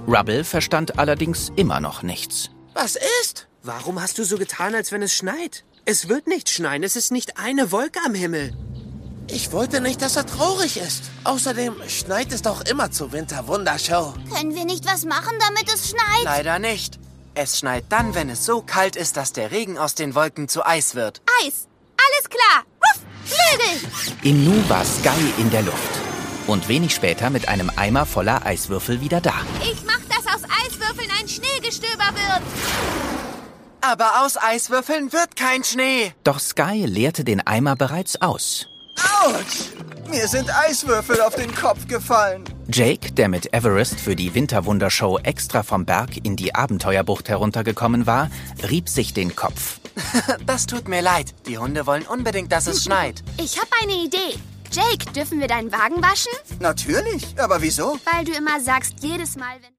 Rubble verstand allerdings immer noch nichts. Was ist? Warum hast du so getan, als wenn es schneit? Es wird nicht schneien, es ist nicht eine Wolke am Himmel. Ich wollte nicht, dass er traurig ist. Außerdem schneit es doch immer zur Winterwundershow. Können wir nicht was machen, damit es schneit? Leider nicht. Es schneit dann, wenn es so kalt ist, dass der Regen aus den Wolken zu Eis wird. Eis. Alles klar. Ruff, Flügel. Im Nu war Sky in der Luft. Und wenig später mit einem Eimer voller Eiswürfel wieder da. Ich mach, dass aus Eiswürfeln ein Schneegestöber wird. Aber aus Eiswürfeln wird kein Schnee. Doch Sky leerte den Eimer bereits aus. Autsch! Mir sind Eiswürfel auf den Kopf gefallen. Jake, der mit Everest für die Winterwundershow extra vom Berg in die Abenteuerbucht heruntergekommen war, rieb sich den Kopf. Das tut mir leid. Die Hunde wollen unbedingt, dass es schneit. Ich habe eine Idee. Jake, dürfen wir deinen Wagen waschen? Natürlich, aber wieso? Weil du immer sagst, jedes Mal, wenn...